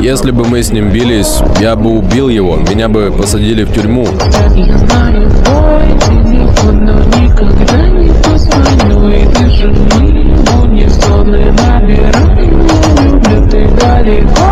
Если бы мы с ним бились, я бы убил его, меня бы посадили в тюрьму. Я знаю твой телефон, но никогда не позвоню. И даже мы в унисон набираем. Я люблю, ты далеко.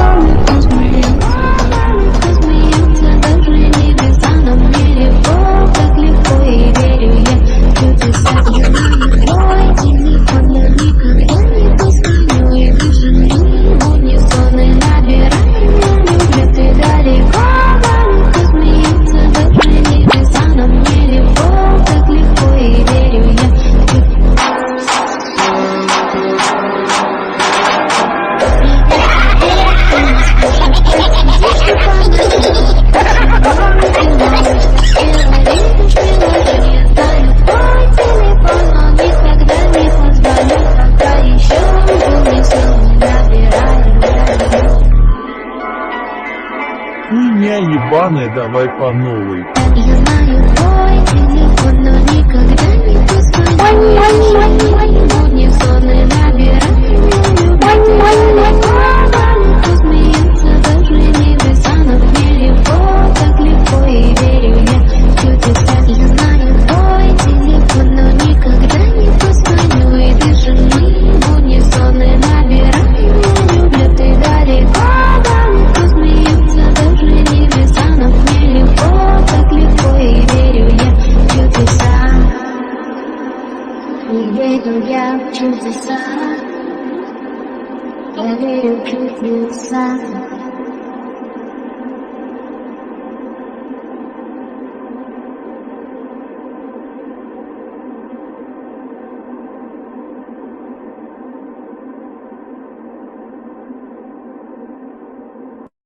Хуйня ебаная, давай по новой. Я знаю твой телефон, но никогда не позвоню. Будни сонные набираю. Посмеются даже небеса, но мне легко, так легко, и верю я в чудеса. Я знаю твой телефон, но никогда не позвоню. И даже мы будни сонные набираем. Я люблю, ты далеко. Посмеются даже небеса, но мне легко, так легко, и верю я в чудеса. И верю я в чудеса. Я верю в чудеса.